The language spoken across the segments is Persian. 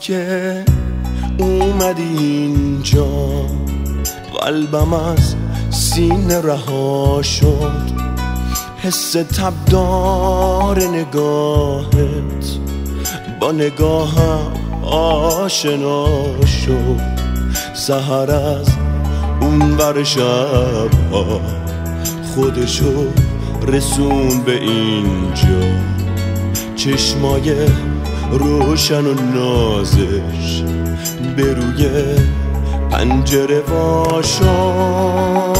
که اومدی اینجا قلبم از سینه رها شد، حس تبدار نگاهت با نگاهم آشنا شد. سحر از اون ور شبها خودشو رسون به اینجا، چشمای روشن و نازش به روی پنجره واشان.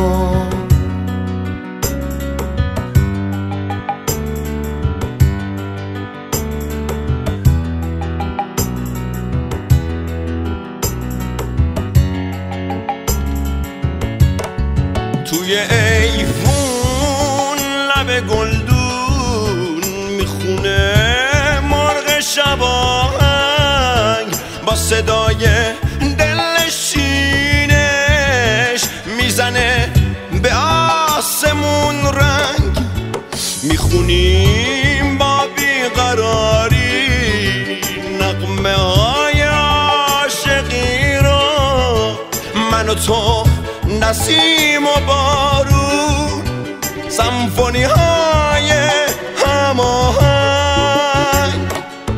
توی ایفون لب گلدون میخونه مرغ شباهنگ، با صدای دلنشینش میزنه به آسمون رنگ. میخونیم با بیقراری نغمه های عاشقی رو، من و تو، نسیم و بارون، سمفونی های هماهنگ.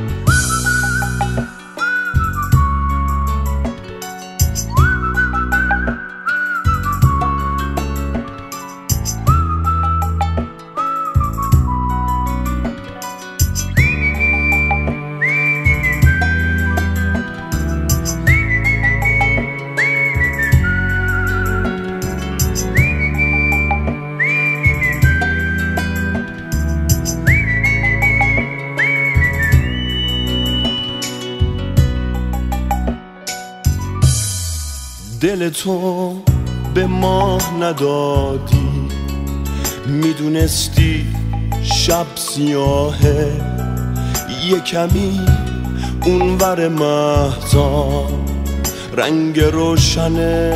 دل تو به ما ندادی، میدونستی شب سیاهه، یه کمی اونور مهتاب رنگ روشن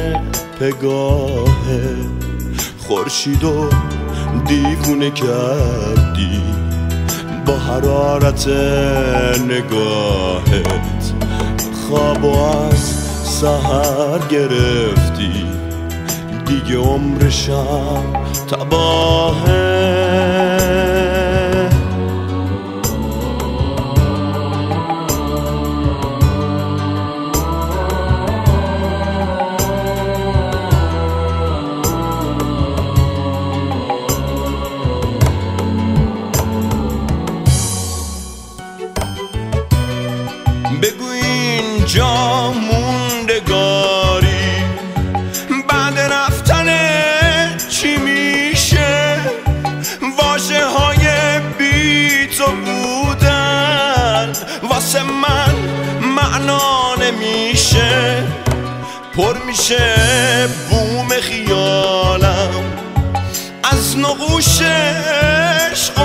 پگاهه. خورشیدو دیوونه کردی با حرارت نگاهت، خوابو از سحر گرفتی، دیگه عمرشم تباهه. بگو اینجا موندگاری بعد رفتن چی میشه؟ واژه های بی تو بودن واسه من معنا نمیشه، پر میشه بوم خیالم از نقوش عشق